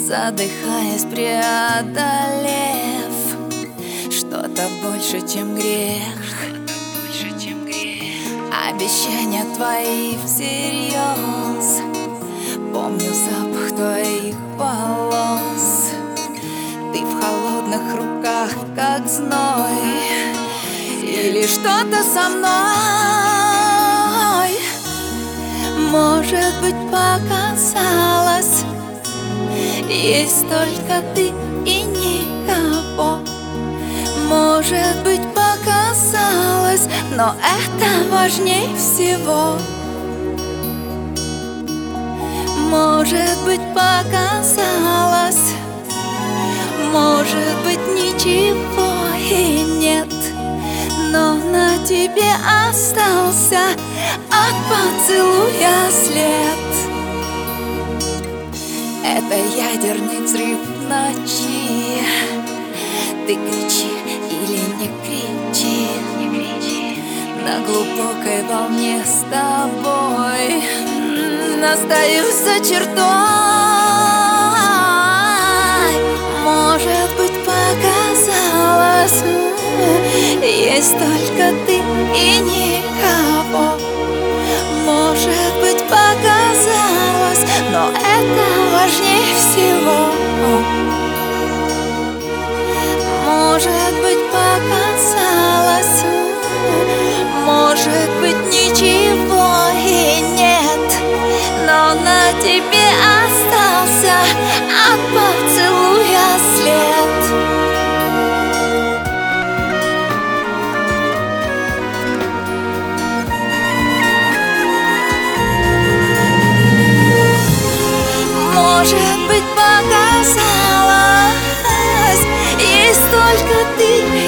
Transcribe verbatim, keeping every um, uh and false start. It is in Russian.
задыхаясь, преодолев что-то больше, чем грех. Обещания твои всерьез, помню запах твоих волос. Ты в холодных руках, как зной, или что-то со мной. Может быть, показалось, есть только ты и никого. Может быть, показалось, но это важнее всего. Может быть, показалось, может быть, ничего и нет, но на тебе остался от поцелуя след. Это ядерный взрыв в ночи. Ты кричи или не кричи, не кричи. На глубокой волне с тобой остаюсь за чертой. Может быть, показалось, есть только ты и никого. Может быть, показалось, но это важнее всего. Может быть, показалось, может быть, ничего и нет, но на тебе остался от поцелуя след. Может быть, показалось, есть только ты